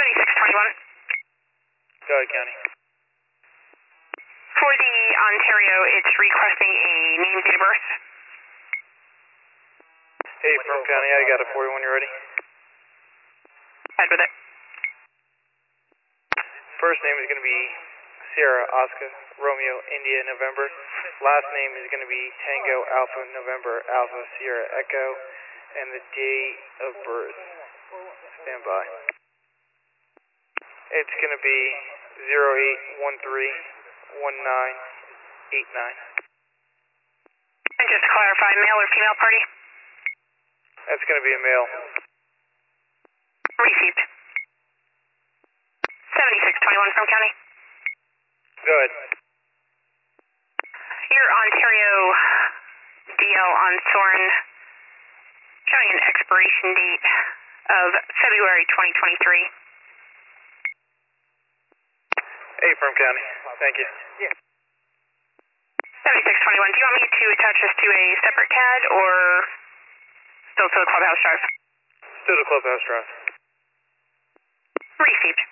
7621. Go ahead, County. For the Ontario, it's requesting a name, date of birth. Hey, from County, I got a 41, you ready? Head with it. First name is going to be Sierra, Oscar, Romeo, India, November. Last name is going to be Tango, Alpha, November, Alpha, Sierra, Echo, and the date of birth. Stand by. It's going to be 08131989. And just to clarify, male or female party? That's going to be a male. Received. 7621 from County. Go ahead. Your Ontario DL on Soren showing an expiration date of February 2023. Hey, from County. Thank you. 7621, do you want me to attach this to a separate CAD or still to the Clubhouse Drive? Still to Clubhouse Drive. Received.